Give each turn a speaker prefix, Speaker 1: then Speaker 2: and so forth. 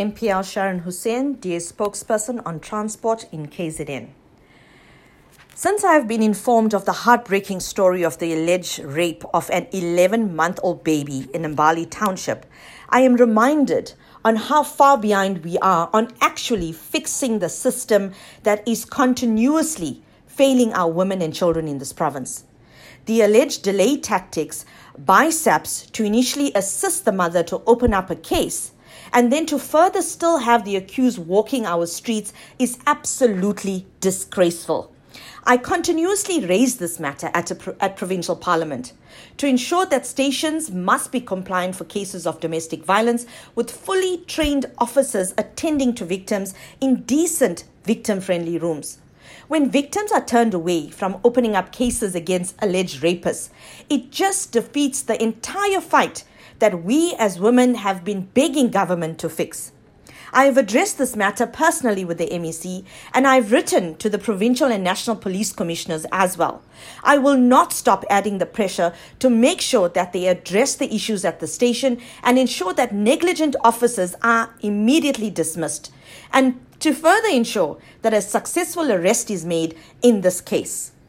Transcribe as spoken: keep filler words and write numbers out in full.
Speaker 1: M P L Sharon Hussein, D A spokesperson on transport in K Z N. Since I have been informed of the heartbreaking story of the alleged rape of an eleven-month-old baby in Mbali Township, I am reminded on how far behind we are on actually fixing the system that is continuously failing our women and children in this province. The alleged delay tactics by SAPS to initially assist the mother to open up a case and then to further still have the accused walking our streets is absolutely disgraceful. I continuously raise this matter at, a, at Provincial Parliament to ensure that stations must be compliant for cases of domestic violence with fully trained officers attending to victims in decent victim-friendly rooms. When victims are turned away from opening up cases against alleged rapists, it just defeats the entire fight that we as women have been begging government to fix. I have addressed this matter personally with the M E C and I've written to the provincial and national police commissioners as well. I will not stop adding the pressure to make sure that they address the issues at the station and ensure that negligent officers are immediately dismissed and to further ensure that a successful arrest is made in this case.